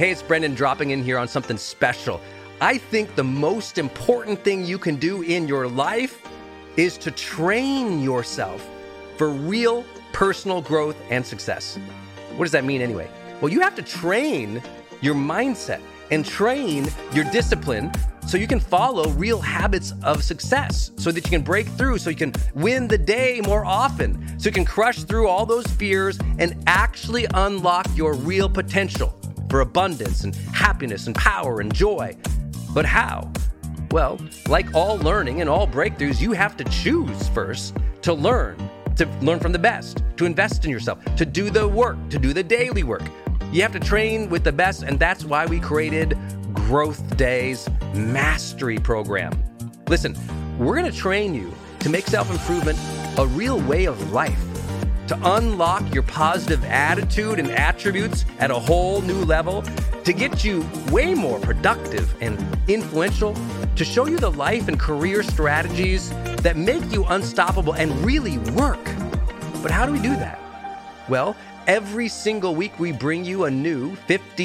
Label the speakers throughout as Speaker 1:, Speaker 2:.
Speaker 1: Hey, it's Brendan dropping in here on something special. I think the most important thing you can do in your life is to train yourself for real personal growth and success. What does that mean anyway? Well, you have to train your mindset and train your discipline so you can follow real habits of success, so that you can break through, so you can win the day more often, so you can crush through all those fears and actually unlock your real potential for abundance and happiness and power and joy. But how? Well, like all learning and all breakthroughs, you have to choose first to learn from the best, to invest in yourself, to do the work, to do the daily work. You have to train with the best, and that's why we created Growth Day's Mastery Program. Listen, we're going to train you to make self-improvement a real way of life, to unlock your positive attitude and attributes at a whole new level, to get you way more productive and influential, to show you the life and career strategies that make you unstoppable and really work. But how do we do that? Well, every single week we bring you a new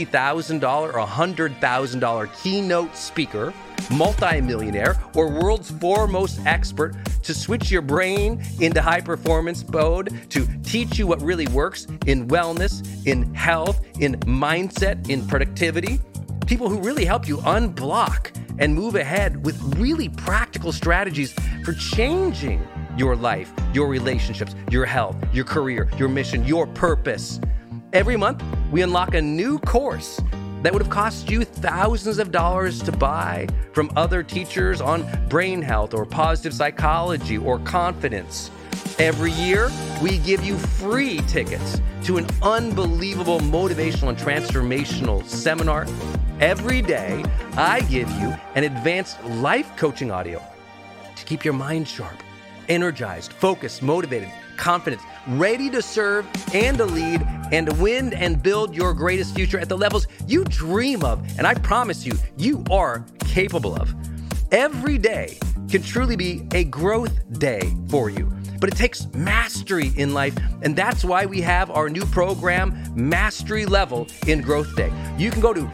Speaker 1: $50,000 or $100,000 keynote speaker, multimillionaire, or world's foremost expert to switch your brain into high performance mode, to teach you what really works in wellness, in health, in mindset, in productivity. People who really help you unblock and move ahead with really practical strategies for changing your life, your relationships, your health, your career, your mission, your purpose. Every month, we unlock a new course that would have cost you thousands of dollars to buy from other teachers on brain health or positive psychology or confidence. Every year, we give you free tickets to an unbelievable motivational and transformational seminar. Every day, I give you an advanced life coaching audio to keep your mind sharp, energized, focused, motivated, confident, ready to serve and to lead and to win and build your greatest future at the levels you dream of. And I promise you, you are capable of. Every day can truly be a growth day for you. But it takes mastery in life, and that's why we have our new program, Mastery Level in Growth Day. You can go to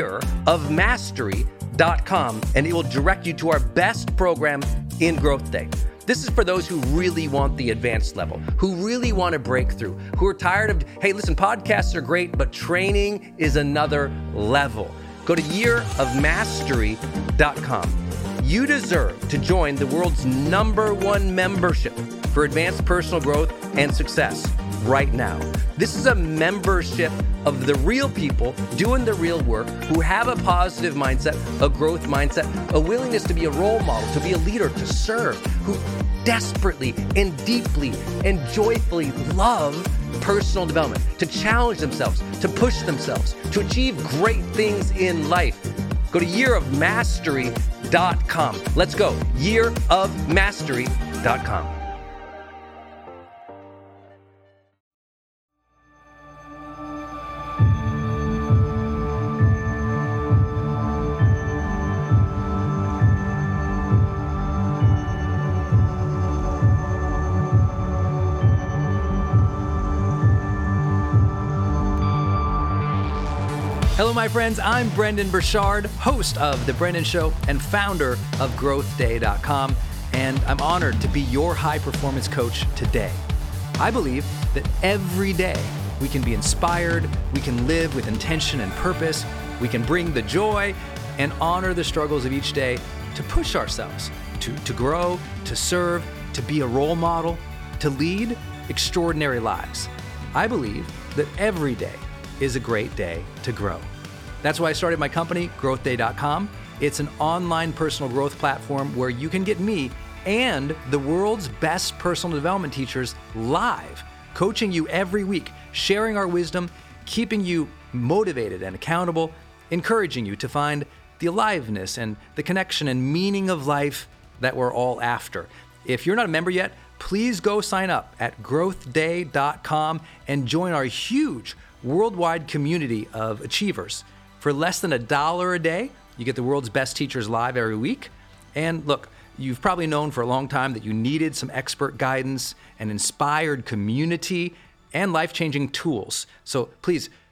Speaker 1: yearofmastery.com, and it will direct you to our best program in Growth Day. This is for those who really want the advanced level, who really want to break through, who are tired of, hey, listen, podcasts are great, but training is another level. Go to yearofmastery.com. You deserve to join the world's #1 membership for advanced personal growth and success right now. This is a membership of the real people doing the real work, who have a positive mindset, a growth mindset, a willingness to be a role model, to be a leader, to serve, who desperately and deeply and joyfully love personal development, to challenge themselves, to push themselves, to achieve great things in life. Go to yearofmastery.com. Let's go. yearofmastery.com.
Speaker 2: Hello, my friends. I'm Brendon Burchard, host of The Brendan Show and founder of GrowthDay.com, and I'm honored to be your high-performance coach today. I believe that every day we can be inspired, we can live with intention and purpose, we can bring the joy and honor the struggles of each day to push ourselves, to grow, to serve, to be a role model, to lead extraordinary lives. I believe that every day is a great day to grow. That's why I started my company, GrowthDay.com. It's an online personal growth platform where you can get me and the world's best personal development teachers live, coaching you every week, sharing our wisdom, keeping you motivated and accountable, encouraging you to find the aliveness and the connection and meaning of life that we're all after. If you're not a member yet, please go sign up at GrowthDay.com and join our huge worldwide community of achievers. For less than $1 a day, you get the world's best teachers live every week. And look, you've probably known for a long time that you needed some expert guidance, an inspired community, and life-changing tools. So please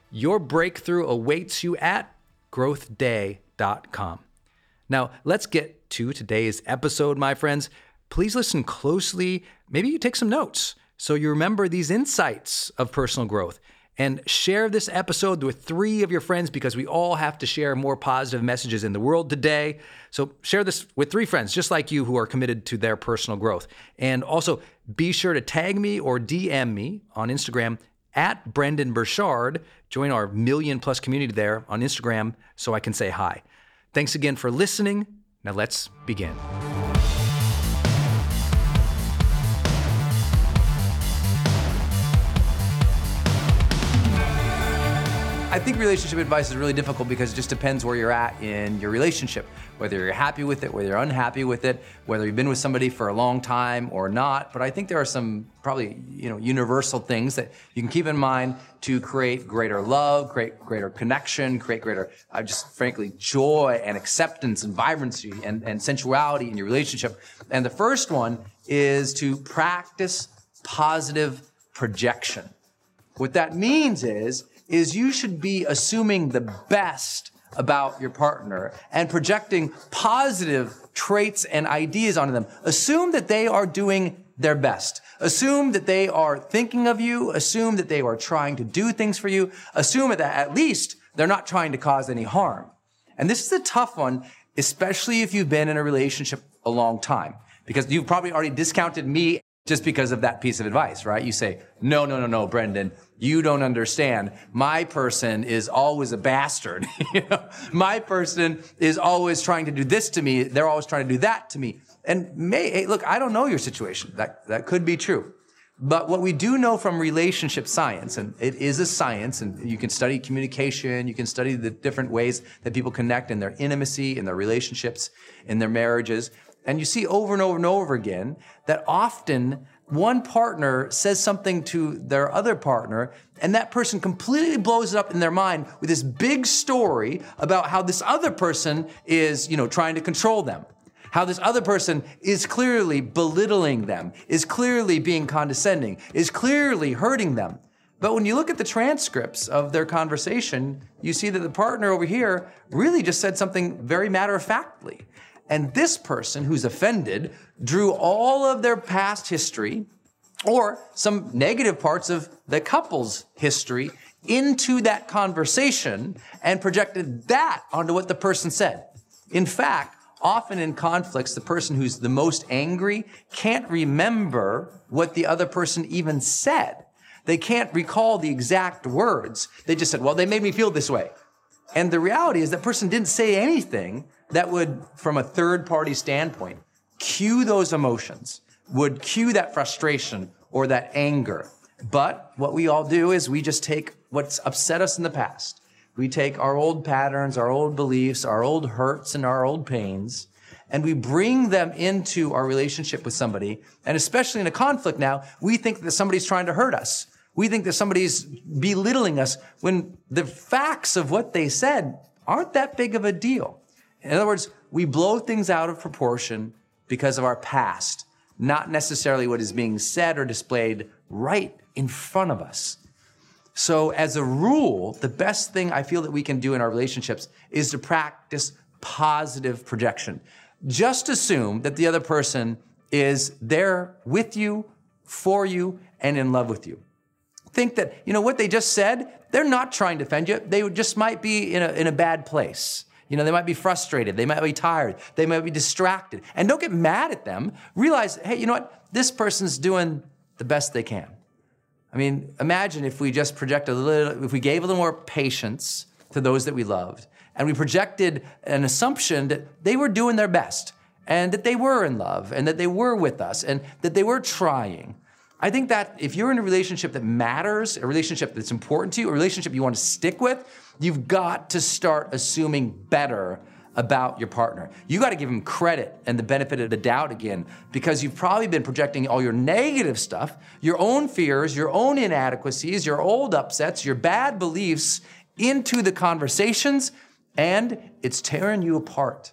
Speaker 2: Your breakthrough awaits you at growthday.com. Now, let's get to today's episode, my friends. Please listen closely. Maybe you take some notes so you remember these insights of personal growth. And share this episode with 3 of your friends, because we all have to share more positive messages in the world today. So share this with 3 friends just like you who are committed to their personal growth. And also be sure to tag me or DM me on Instagram at Brendon Burchard. Join our 1 million+ community there on Instagram so I can say hi. Thanks again for listening. Now let's begin. I think relationship advice is really difficult because it just depends where you're at in your relationship, whether you're happy with it, whether you're unhappy with it, whether you've been with somebody for a long time or not. But I think there are some probably universal things that you can keep in mind to create greater love, create greater connection, create greater, just frankly, joy and acceptance and vibrancy and sensuality in your relationship. And the first one is to practice positive projection. What that means is you should be assuming the best about your partner and projecting positive traits and ideas onto them. Assume that they are doing their best. Assume that they are thinking of you. Assume that they are trying to do things for you. Assume that at least they're not trying to cause any harm. And this is a tough one, especially if you've been in a relationship a long time, because you've probably already discounted me just because of that piece of advice, right? You say, no, Brendon, you don't understand. My person is always a bastard. My person is always trying to do this to me. They're always trying to do that to me. And hey, look, I don't know your situation. That could be true. But what we do know from relationship science, and it is a science, and you can study communication, you can study the different ways that people connect in their intimacy, in their relationships, in their marriages. And you see over and over and over again that often one partner says something to their other partner, and that person completely blows it up in their mind with this big story about how this other person is, trying to control them. How this other person is clearly belittling them, is clearly being condescending, is clearly hurting them. But when you look at the transcripts of their conversation, you see that the partner over here really just said something very matter-of-factly. And this person who's offended drew all of their past history or some negative parts of the couple's history into that conversation and projected that onto what the person said. In fact, often in conflicts, the person who's the most angry can't remember what the other person even said. They can't recall the exact words. They just said, well, they made me feel this way. And the reality is that person didn't say anything that would, from a third-party standpoint, cue those emotions, would cue that frustration or that anger. But what we all do is we just take what's upset us in the past. We take our old patterns, our old beliefs, our old hurts, and our old pains, and we bring them into our relationship with somebody. And especially in a conflict now, we think that somebody's trying to hurt us. We think that somebody's belittling us when the facts of what they said aren't that big of a deal. In other words, we blow things out of proportion because of our past, not necessarily what is being said or displayed right in front of us. So as a rule, the best thing I feel that we can do in our relationships is to practice positive projection. Just assume that the other person is there with you, for you, and in love with you. Think that, what they just said, they're not trying to offend you. They just might be in a bad place. They might be frustrated. They might be tired. They might be distracted. And don't get mad at them. Realize, hey, you know what? This person's doing the best they can. I mean, imagine if we just if we gave a little more patience to those that we loved, and we projected an assumption that they were doing their best, and that they were in love, and that they were with us, and that they were trying. I think that if you're in a relationship that matters, a relationship that's important to you, a relationship you want to stick with, you've got to start assuming better about your partner. You got to give him credit and the benefit of the doubt again, because you've probably been projecting all your negative stuff, your own fears, your own inadequacies, your old upsets, your bad beliefs into the conversations, and it's tearing you apart.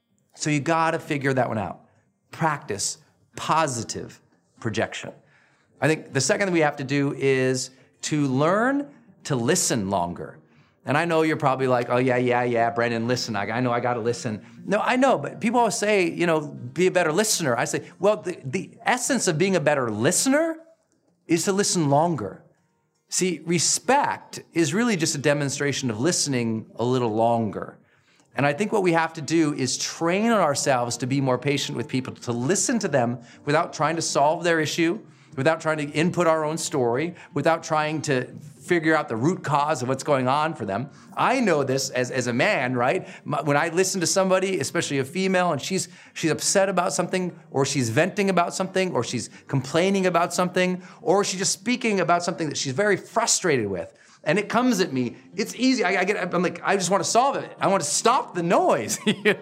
Speaker 2: So you got to figure that one out. Practice positive projection. I think the second thing we have to do is to learn to listen longer. And I know you're probably like, oh, yeah, Brandon, listen. I know I got to listen. No, I know, but people always say, be a better listener. I say, well, the essence of being a better listener is to listen longer. See, respect is really just a demonstration of listening a little longer. And I think what we have to do is train ourselves to be more patient with people, to listen to them without trying to solve their issue, without trying to input our own story, without trying to figure out the root cause of what's going on for them. I know this as a man, right? When I listen to somebody, especially a female, and she's upset about something, or she's venting about something, or she's complaining about something, or she's just speaking about something that she's very frustrated with, and it comes at me, it's easy. I'm like, I just want to solve it. I want to stop the noise,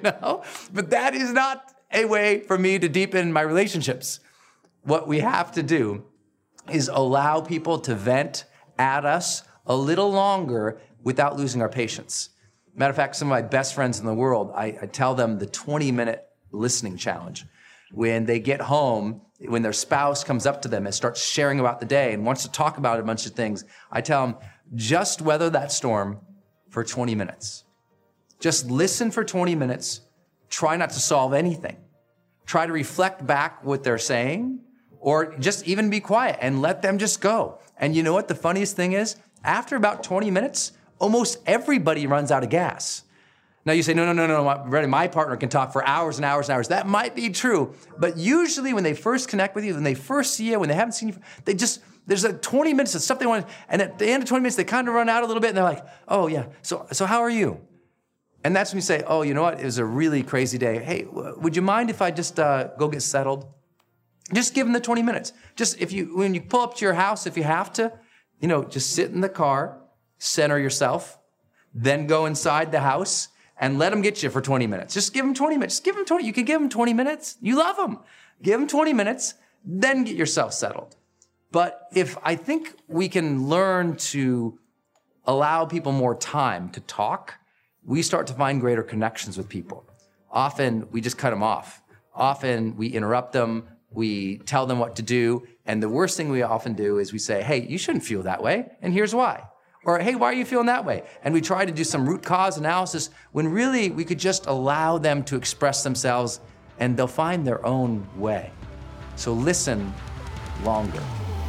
Speaker 2: But that is not a way for me to deepen my relationships. What we have to do is allow people to vent at us a little longer without losing our patience. Matter of fact, some of my best friends in the world, I tell them the 20-minute listening challenge. When they get home, when their spouse comes up to them and starts sharing about the day and wants to talk about a bunch of things, I tell them, just weather that storm for 20 minutes. Just listen for 20 minutes. Try not to solve anything. Try to reflect back what they're saying, or just even be quiet and let them just go. And you know what the funniest thing is? After about 20 minutes, almost everybody runs out of gas. Now you say, no, my partner can talk for hours and hours and hours. That might be true, but usually when they first connect with you, when they first see you, when they haven't seen you, there's like 20 minutes of stuff they want, and at the end of 20 minutes, they kind of run out a little bit, and they're like, oh yeah, so how are you? And that's when you say, oh, you know what, it was a really crazy day. Hey, would you mind if I just go get settled? Just give them the 20 minutes. Just when you pull up to your house, if you have to, just sit in the car, center yourself, then go inside the house and let them get you for 20 minutes. Just give them 20 minutes. Just give them 20. You can give them 20 minutes. You love them. Give them 20 minutes, then get yourself settled. But if I think we can learn to allow people more time to talk, we start to find greater connections with people. Often we just cut them off. Often we interrupt them. We tell them what to do. And the worst thing we often do is we say, hey, you shouldn't feel that way. And here's why. Or, hey, why are you feeling that way? And we try to do some root cause analysis when really we could just allow them to express themselves and they'll find their own way. So listen longer.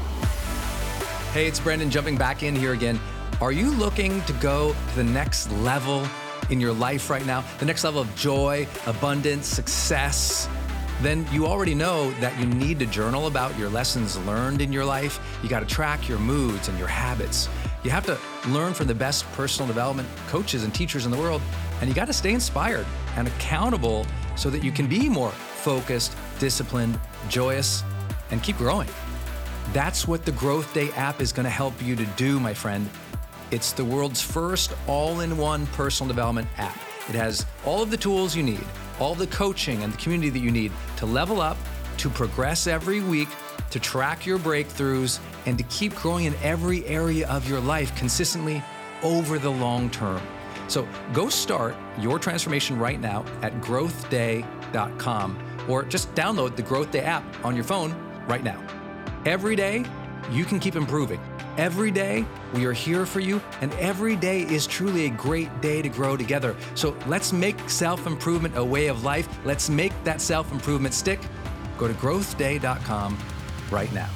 Speaker 1: Hey, it's Brandon jumping back in here again. Are you looking to go to the next level in your life right now? The next level of joy, abundance, success? Then you already know that you need to journal about your lessons learned in your life. You got to track your moods and your habits. You have to learn from the best personal development coaches and teachers in the world, and you got to stay inspired and accountable so that you can be more focused, disciplined, joyous, and keep growing. That's what the Growth Day app is going to help you to do, my friend. It's the world's first all-in-one personal development app. It has all of the tools you need, all the coaching and the community that you need to level up, to progress every week, to track your breakthroughs, and to keep growing in every area of your life consistently over the long term. So go start your transformation right now at growthday.com, or just download the Growth Day app on your phone right now. Every day, you can keep improving. Every day, we are here for you, and every day is truly a great day to grow together. So let's make self-improvement a way of life. Let's make that self-improvement stick. Go to growthday.com right now.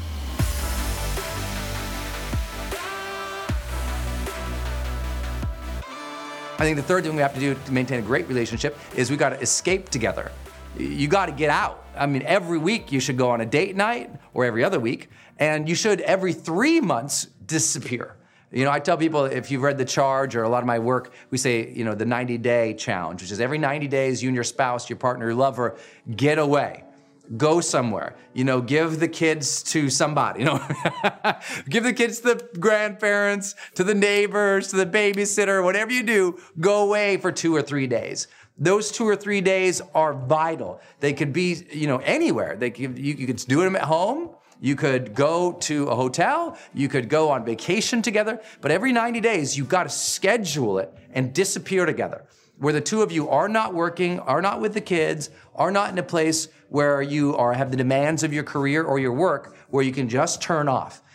Speaker 2: I think the third thing we have to do to maintain a great relationship is we got to escape together. You got to get out. I mean, every week you should go on a date night, or every other week, and you should every 3 months disappear. I tell people, if you've read The Charge or a lot of my work, we say, the 90-day challenge, which is every 90 days, you and your spouse, your partner, your lover, get away. Go somewhere. Give the kids to somebody. Give the kids to the grandparents, to the neighbors, to the babysitter, whatever you do, go away for 2 or 3 days. Those 2 or 3 days are vital. They could be, anywhere. You could do them at home. You could go to a hotel. You could go on vacation together. But every 90 days, you've got to schedule it and disappear together, where the two of you are not working, are not with the kids, are not in a place where you have the demands of your career or your work, where you can just turn off.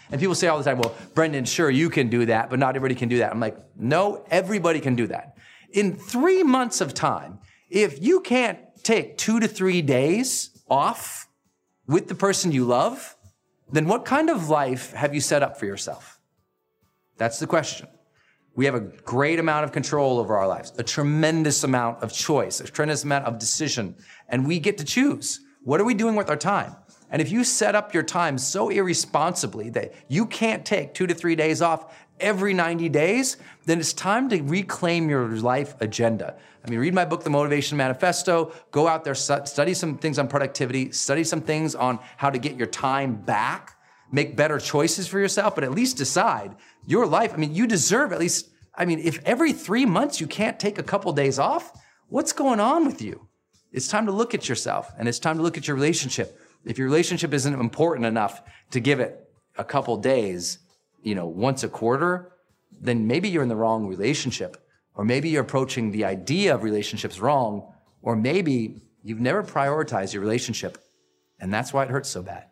Speaker 2: And people say all the time, well, Brendan, sure, you can do that, but not everybody can do that. I'm like, no, everybody can do that. In 3 months of time, if you can't take 2 to 3 days off with the person you love, then what kind of life have you set up for yourself? That's the question. We have a great amount of control over our lives, a tremendous amount of choice, a tremendous amount of decision, and we get to choose. What are we doing with our time? And if you set up your time so irresponsibly that you can't take 2 to 3 days off every 90 days, then it's time to reclaim your life agenda. I mean, read my book, The Motivation Manifesto, go out there, study some things on productivity, study some things on how to get your time back, make better choices for yourself, but at least decide your life. I mean, you deserve at least, if every 3 months you can't take a couple days off, what's going on with you? It's time to look at yourself, and it's time to look at your relationship. If your relationship isn't important enough to give it a couple days, once a quarter, then maybe you're in the wrong relationship, or maybe you're approaching the idea of relationships wrong, or maybe you've never prioritized your relationship, and that's why it hurts so bad.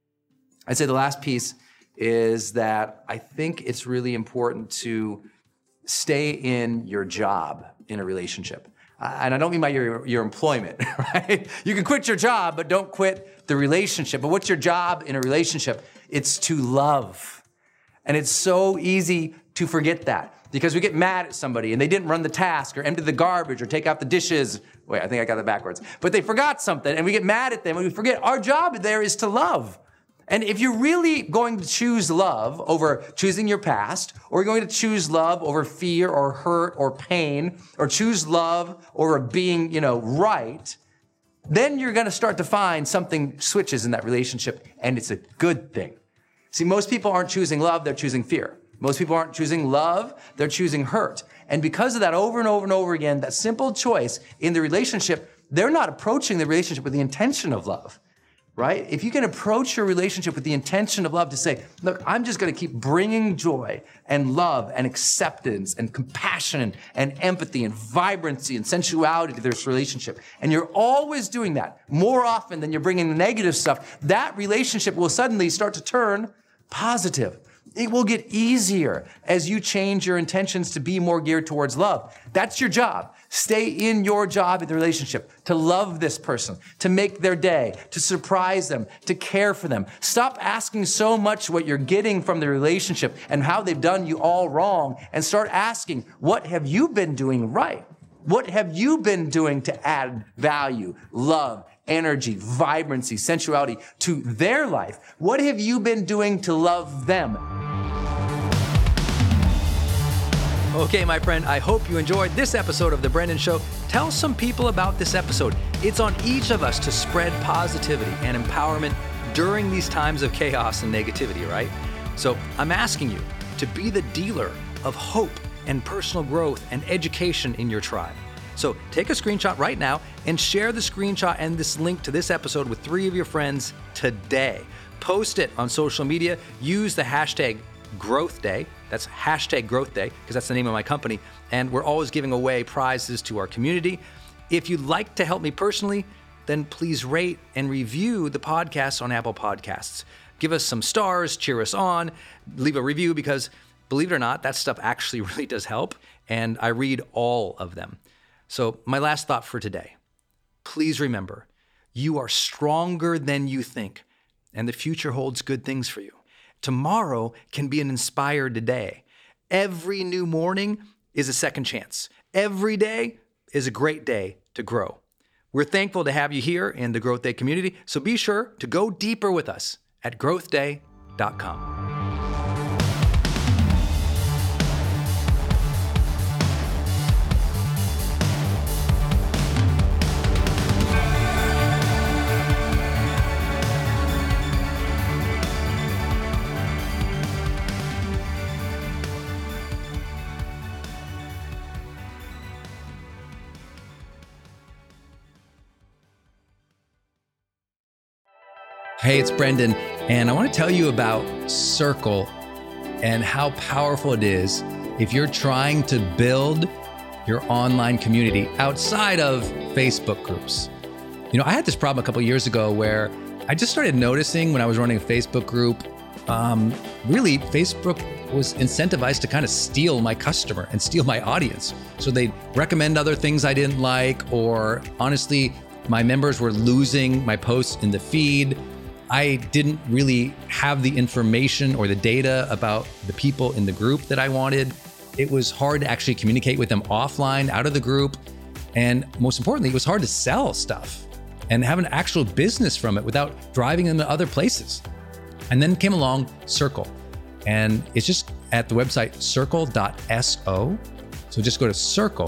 Speaker 2: I'd say the last piece is that I think it's really important to stay in your job in a relationship. And I don't mean by your employment, right? You can quit your job, but don't quit the relationship. But what's your job in a relationship? It's to love. And it's so easy to forget that because we get mad at somebody and they didn't run the task or empty the garbage or take out the dishes. Wait, I think I got that backwards. But they forgot something and we get mad at them and we forget our job there is to love. And if you're really going to choose love over choosing your past, or you're going to choose love over fear or hurt or pain, or choose love over being, right, then you're going to start to find something switches in that relationship, and it's a good thing. See, most people aren't choosing love, they're choosing fear. Most people aren't choosing love, they're choosing hurt. And because of that, over and over and over again, that simple choice in the relationship, they're not approaching the relationship with the intention of love. Right? If you can approach your relationship with the intention of love to say, look, I'm just going to keep bringing joy and love and acceptance and compassion and empathy and vibrancy and sensuality to this relationship. And you're always doing that more often than you're bringing the negative stuff. That relationship will suddenly start to turn positive. It will get easier as you change your intentions to be more geared towards love. That's your job. Stay in your job in the relationship, to love this person, to make their day, to surprise them, to care for them. Stop asking so much what you're getting from the relationship and how they've done you all wrong, and start asking, what have you been doing right? What have you been doing to add value, love, energy, vibrancy, sensuality to their life? What have you been doing to love them?
Speaker 3: Okay, my friend, I hope you enjoyed this episode of The Brendan Show. Tell some people about this episode. It's on each of us to spread positivity and empowerment during these times of chaos and negativity, right? So I'm asking you to be the dealer of hope and personal growth and education in your tribe. So take a screenshot right now and share the screenshot and this link to this episode with 3 of your friends today. Post it on social media. Use the hashtag Growth Day. That's hashtag Growth Day, because that's the name of my company. And we're always giving away prizes to our community. If you'd like to help me personally, then please rate and review the podcast on Apple Podcasts. Give us some stars, cheer us on, leave a review, because believe it or not, that stuff actually really does help. And I read all of them. So my last thought for today, please remember, you are stronger than you think, and the future holds good things for you. Tomorrow can be an inspired day. Every new morning is a second chance. Every day is a great day to grow. We're thankful to have you here in the Growth Day community, so be sure to go deeper with us at growthday.com.
Speaker 2: Hey, it's Brendan, and I want to tell you about Circle and how powerful it is if you're trying to build your online community outside of Facebook groups. I had this problem a couple years ago where I just started noticing when I was running a Facebook group really Facebook was incentivized to kind of steal my customer and steal my audience. So they'd recommend other things I didn't like, or honestly, my members were losing my posts in the feed. I didn't really have the information or the data about the people in the group that I wanted. It was hard to actually communicate with them offline, out of the group. And most importantly, it was hard to sell stuff and have an actual business from it without driving them to other places. And then came along Circle. And it's just at the website circle.so. So just go to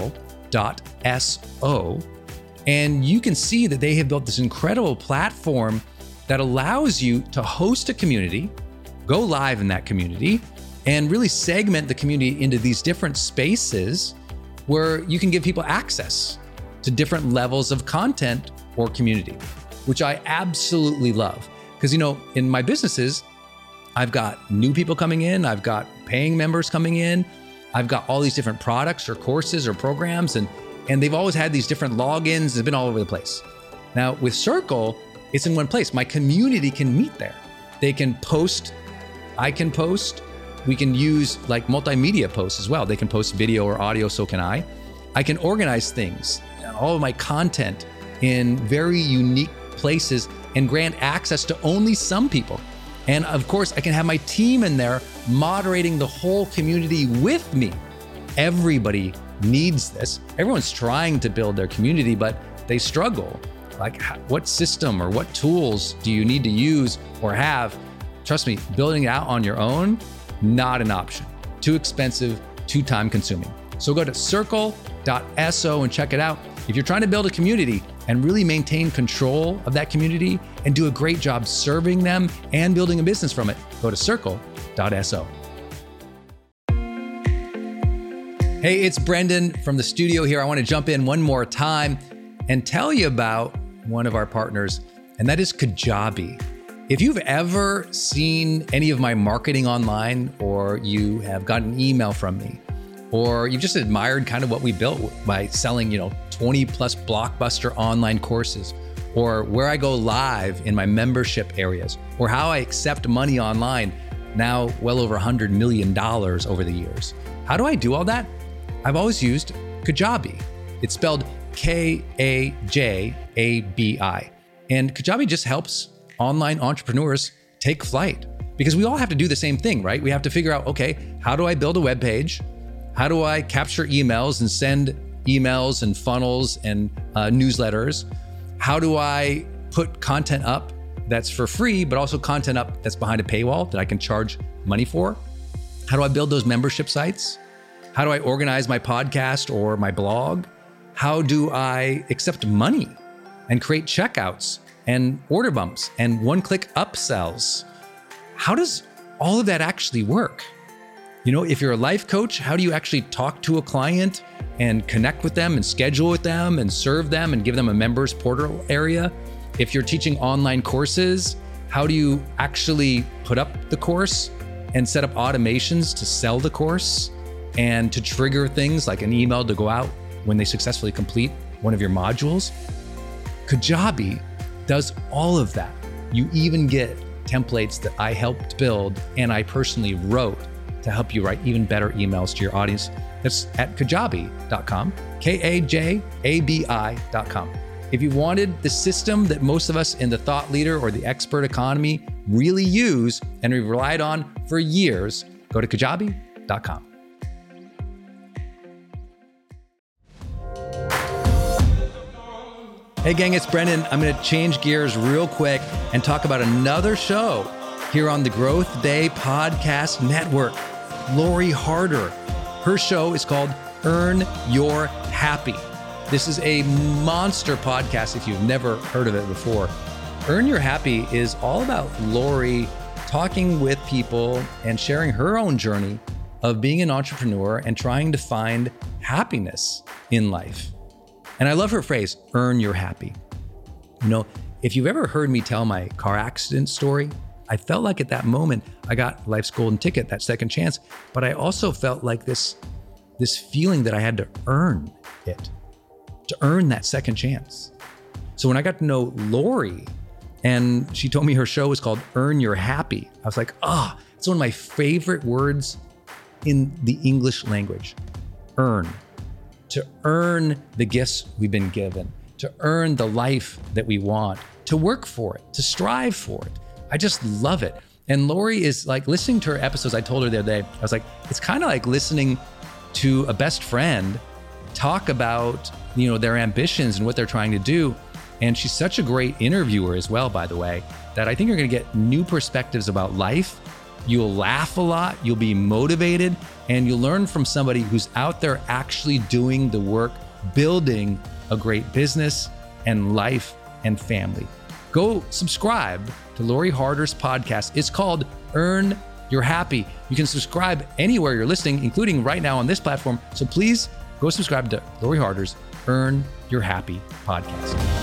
Speaker 2: circle.so. And you can see that they have built this incredible platform that allows you to host a community, go live in that community, and really segment the community into these different spaces where you can give people access to different levels of content or community, which I absolutely love. Because, in my businesses, I've got new people coming in, I've got paying members coming in, I've got all these different products or courses or programs, and they've always had these different logins. It's been all over the place. Now with Circle, it's in one place. My community can meet there. They can post, I can post, we can use like multimedia posts as well. They can post video or audio, so can I. I can organize things, all of my content in very unique places and grant access to only some people. And of course, I can have my team in there moderating the whole community with me. Everybody needs this. Everyone's trying to build their community, but they struggle. Like, what system or what tools do you need to use or have? Trust me, building it out on your own, not an option. Too expensive, too time consuming. So go to circle.so and check it out. If you're trying to build a community and really maintain control of that community and do a great job serving them and building a business from it, go to circle.so. Hey, it's Brendan from the studio here. I want to jump in one more time and tell you about one of our partners, and that is Kajabi. If you've ever seen any of my marketing online, or you have gotten an email from me, or you've just admired kind of what we built by selling, 20 plus blockbuster online courses, or where I go live in my membership areas, or how I accept money online, now well over $100 million over the years. How do I do all that? I've always used Kajabi. It's spelled Kajabi. And Kajabi just helps online entrepreneurs take flight, because we all have to do the same thing, right? We have to figure out, okay, how do I build a web page? How do I capture emails and send emails and funnels and newsletters? How do I put content up that's for free, but also content up that's behind a paywall that I can charge money for? How do I build those membership sites? How do I organize my podcast or my blog? How do I accept money and create checkouts and order bumps and one-click upsells? How does all of that actually work? If you're a life coach, how do you actually talk to a client and connect with them and schedule with them and serve them and give them a members portal area? If you're teaching online courses, how do you actually put up the course and set up automations to sell the course and to trigger things like an email to go out when they successfully complete one of your modules? Kajabi does all of that. You even get templates that I helped build and I personally wrote to help you write even better emails to your audience. That's at kajabi.com, Kajabi.com. If you wanted the system that most of us in the thought leader or the expert economy really use and we've relied on for years, go to kajabi.com. Hey gang, it's Brendan. I'm going to change gears real quick and talk about another show here on the Growth Day Podcast Network. Lori Harder. Her show is called Earn Your Happy. This is a monster podcast if you've never heard of it before. Earn Your Happy is all about Lori talking with people and sharing her own journey of being an entrepreneur and trying to find happiness in life. And I love her phrase, earn your happy. If you've ever heard me tell my car accident story, I felt like at that moment, I got life's golden ticket, that second chance, but I also felt like this feeling that I had to earn it, to earn that second chance. So when I got to know Lori And she told me her show was called Earn Your Happy. I was like, it's one of my favorite words in the English language. Earn. To earn the gifts we've been given, to earn the life that we want, to work for it, to strive for it. I just love it. And Lori is like, listening to her episodes, I told her the other day, I was like, it's kind of like listening to a best friend talk about, their ambitions and what they're trying to do. And she's such a great interviewer as well, by the way, that I think you're going to get new perspectives about life. You'll laugh a lot, you'll be motivated, and you'll learn from somebody who's out there actually doing the work, building a great business and life and family. Go subscribe to Lori Harder's podcast. It's called Earn Your Happy. You can subscribe anywhere you're listening, including right now on this platform. So please go subscribe to Lori Harder's Earn Your Happy podcast.